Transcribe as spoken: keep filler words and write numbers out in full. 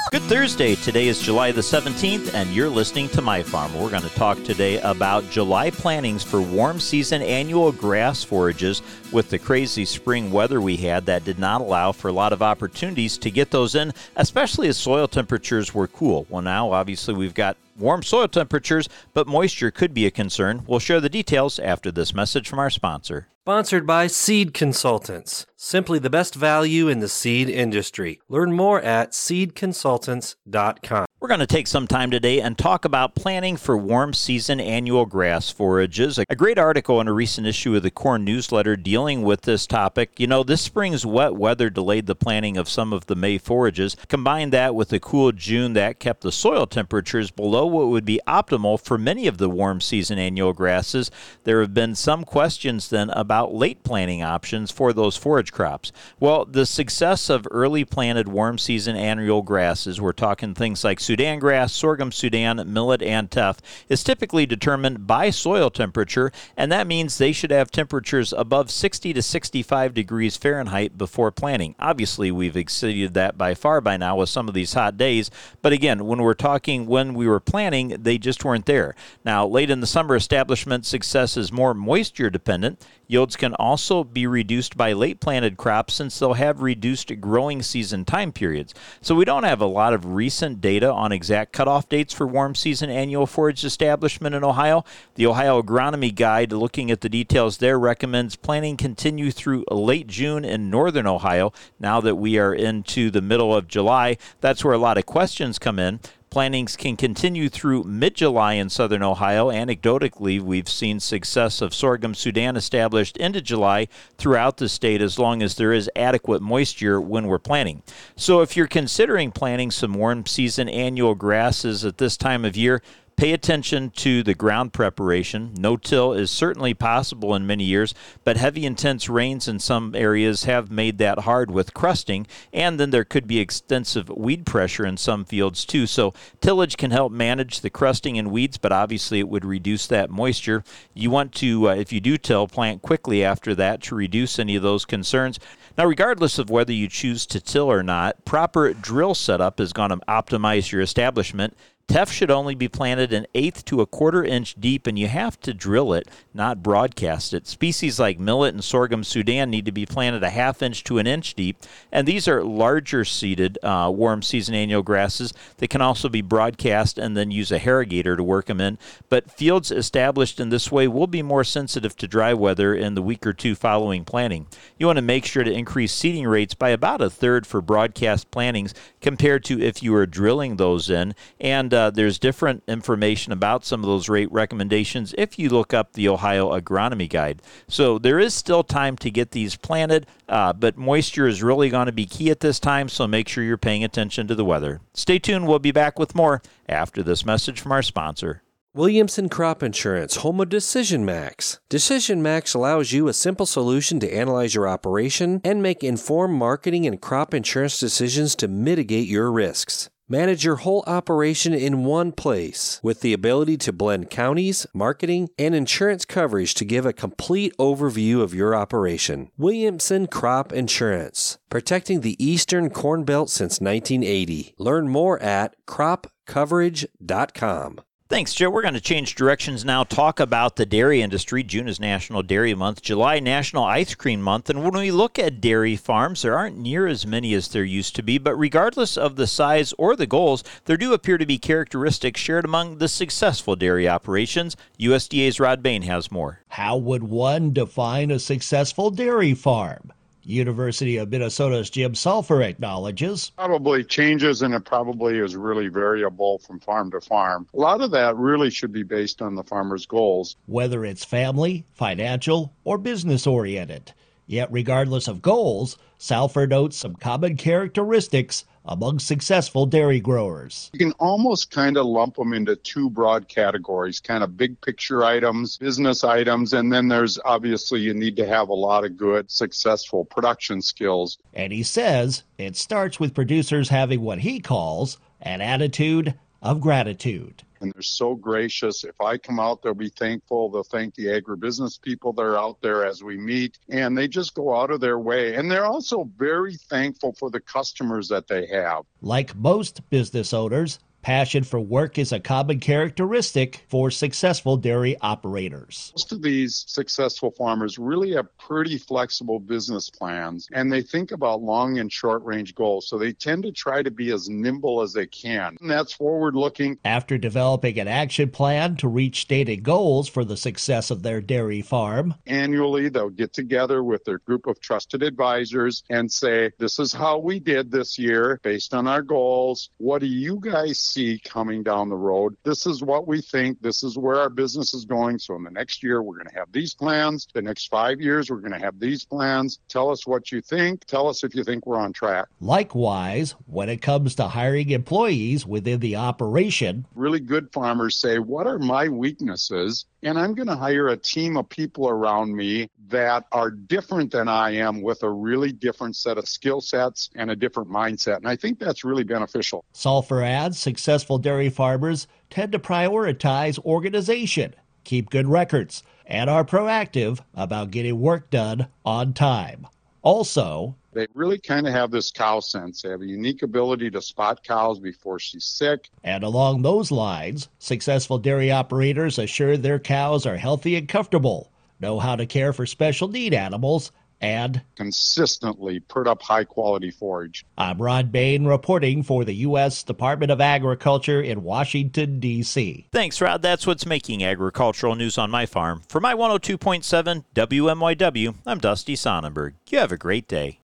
Good Thursday. Today is July the seventeenth, and you're listening to My Farm. We're going to talk today about July plantings for warm season annual grass forages. With the crazy spring weather we had, that did not allow for a lot of opportunities to get those in, especially as soil temperatures were cool. Well, now, obviously, we've got warm soil temperatures, but moisture could be a concern. We'll share the details after this message from our sponsor. Sponsored by Seed Consultants, simply the best value in the seed industry. Learn more at seed consultants dot com. We're going to take some time today and talk about planning for warm season annual grass forages. A great article in a recent issue of the Corn Newsletter dealing with this topic. You know, this spring's wet weather delayed the planting of some of the May forages. Combine that with a cool June that kept the soil temperatures below what would be optimal for many of the warm season annual grasses. There have been some questions then about late planting options for those forage crops. Well, the success of early planted warm season annual grasses, we're talking things like Sudan grass, sorghum Sudan, millet, and teff, is typically determined by soil temperature, and that means they should have temperatures above sixty to sixty-five degrees Fahrenheit before planting. Obviously, we've exceeded that by far by now with some of these hot days, but again, when we're talking when we were planting, they just weren't there. Now, late in the summer, establishment success is more moisture dependent. Yields can also be reduced by late planted crops since they'll have reduced growing season time periods. So we don't have a lot of recent data on exact cutoff dates for warm season annual forage establishment in Ohio. The Ohio Agronomy Guide, looking at the details there, recommends planting continue through late June in northern Ohio. Now that we are into the middle of July, that's where a lot of questions come in. Plantings can continue through mid-July in southern Ohio. Anecdotally, we've seen success of sorghum Sudan established into July throughout the state as long as there is adequate moisture when we're planting. So if you're considering planting some warm season annual grasses at this time of year, pay attention to the ground preparation. No-till is certainly possible in many years, but heavy, intense rains in some areas have made that hard with crusting, and then there could be extensive weed pressure in some fields too. So tillage can help manage the crusting and weeds, but obviously it would reduce that moisture. You want to, uh, if you do till, plant quickly after that to reduce any of those concerns. Now, regardless of whether you choose to till or not, proper drill setup is going to optimize your establishment. Teff should only be planted an eighth to a quarter inch deep, and you have to drill it, not broadcast it. Species like millet and sorghum Sudan need to be planted a half inch to an inch deep, and these are larger seeded uh, warm season annual grasses that can also be broadcast and then use a harrogator to work them in. But fields established in this way will be more sensitive to dry weather in the week or two following planting. You want to make sure to increase seeding rates by about a third for broadcast plantings compared to if you were drilling those in, and uh, Uh, there's different information about some of those rate recommendations if you look up the Ohio Agronomy Guide. So there is still time to get these planted, uh, but moisture is really going to be key at this time, so make sure you're paying attention to the weather. Stay tuned. We'll be back with more after this message from our sponsor. Williamson Crop Insurance, home of Decision Max. Decision Max allows you a simple solution to analyze your operation and make informed marketing and crop insurance decisions to mitigate your risks. Manage your whole operation in one place with the ability to blend counties, marketing, and insurance coverage to give a complete overview of your operation. Williamson Crop Insurance, protecting the Eastern Corn Belt since nineteen eighty. Learn more at crop coverage dot com. Thanks, Joe. We're going to change directions now, talk about the dairy industry. June is National Dairy Month, July National Ice Cream Month, and when we look at dairy farms, there aren't near as many as there used to be, but regardless of the size or the goals, there do appear to be characteristics shared among the successful dairy operations. U S D A's Rod Bain has more. How would one define a successful dairy farm? University of Minnesota's Jim Sulphur acknowledges. Probably changes, and it probably is really variable from farm to farm. A lot of that really should be based on the farmer's goals. Whether it's family, financial, or business-oriented. Yet regardless of goals, Sulphur notes some common characteristics among successful dairy growers. You can almost kind of lump them into two broad categories, kind of big picture items, business items, and then there's obviously you need to have a lot of good, successful production skills. And he says it starts with producers having what he calls an attitude of gratitude. and they're so gracious. If I come out, they'll be thankful. They'll thank the agribusiness people that are out there as we meet, and they just go out of their way. And they're also very thankful for the customers that they have. Like most business owners, passion for work is a common characteristic for successful dairy operators. Most of these successful farmers really have pretty flexible business plans, and they think about long and short range goals. So they tend to try to be as nimble as they can. And that's forward looking. After developing an action plan to reach stated goals for the success of their dairy farm, annually they'll get together with their group of trusted advisors and say, this is how we did this year based on our goals. What do you guys see coming down the road? This is what we think. This is where our business is going. So in the next year, we're going to have these plans. The next five years, we're going to have these plans. Tell us what you think. Tell us if you think we're on track. Likewise, when it comes to hiring employees within the operation, really good farmers say, what are my weaknesses? And I'm going to hire a team of people around me that are different than I am, with a really different set of skill sets and a different mindset. And I think that's really beneficial. Sulphur adds successful dairy farmers tend to prioritize organization, keep good records, and are proactive about getting work done on time. Also, they really kind of have this cow sense. They have a unique ability to spot cows before she's sick. And along those lines, successful dairy operators assure their cows are healthy and comfortable, know how to care for special need animals, and consistently put up high quality forage. I'm Rod Bain reporting for the U S Department of Agriculture in Washington, D C Thanks, Rod. That's what's making agricultural news on my farm. For my one oh two point seven W M Y W, I'm Dusty Sonnenberg. You have a great day.